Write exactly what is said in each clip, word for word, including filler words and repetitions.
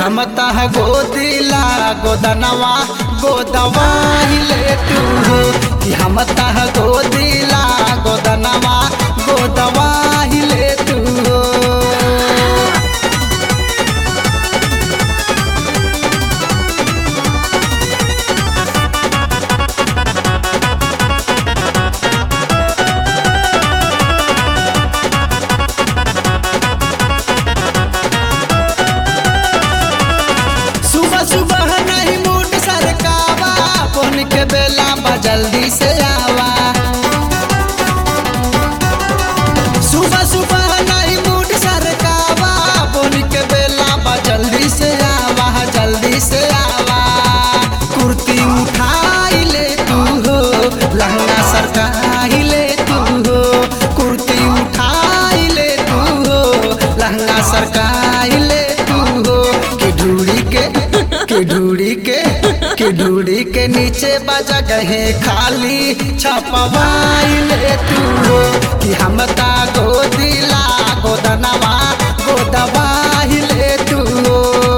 हम तह गोदिला गोदनवा गोदवा ले तू हो कि हम तह गोदिला गोदनवा गोदवा ले तू हो। सुबह नहीं मूड सरकावा फोन के बेला बा जल्दी से आवा। सुबह सुबह नहीं मूड सरकावा फोन के बेला बा जल्दी से आवा जल्दी से आवा। कुर्ती उठाई ले तू हो लहंगा सरकाई ले तू हो कुर्ती उठाई ले तू हो लहंगा सरकाई ले तू हो कि ढूढ़ी के कि ढूढ़ी के कि ढूढ़ी के नीचे बजा गहे खाली छपवाई ले तू हो कि हम ता गोदिला गोदनवा गोदवाई ले तू हो।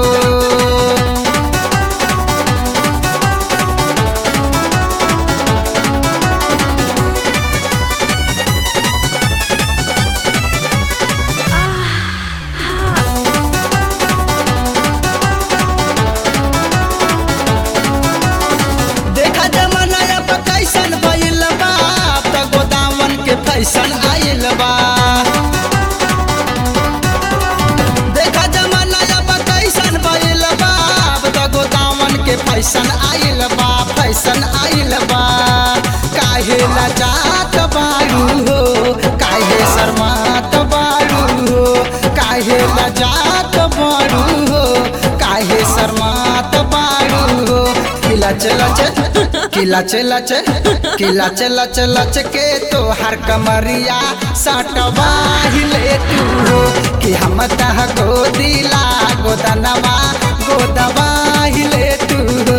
फैशन आइल बा देखा जमाना अब कैसन भइल बा त गोदामन के फैशन आइल बा फैशन आइल बा। काहे लजात बारू हो काहे शर्मात बारू हो काहे लजात बारू हो काहे शर्मात बारू हो। किला चला किला चला किला चला चला के तो हर कमरिया सटवा ले तू हो कि हम तह गोदिला गोदनवा गोदवा ले तू हो।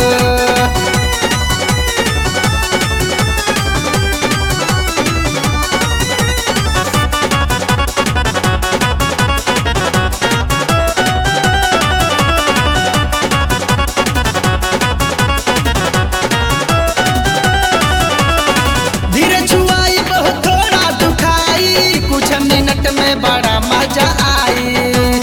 बड़ा मजा आई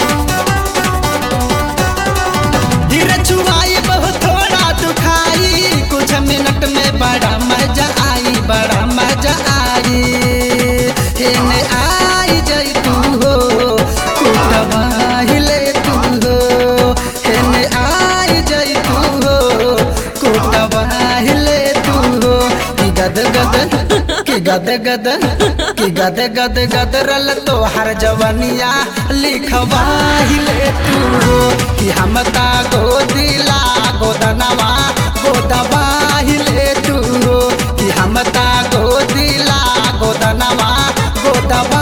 धीरे छुआई बहुत थोड़ा दुखाई कुछ मिनट में बड़ा मजा आई बड़ा मजा आई। हेने आई जई तू हो कुटवा ले तू हो हेने आई जई तू हो कुटवा ले तू हो कि गद गद कि गद गद कि गद गद गदरल तो हर जवनिया लिखवा ले तू हो कि हम ता गोदिला गोदनवा गोदवा ले तू हो कि हम ता गोदिला गोदनवा गोदवा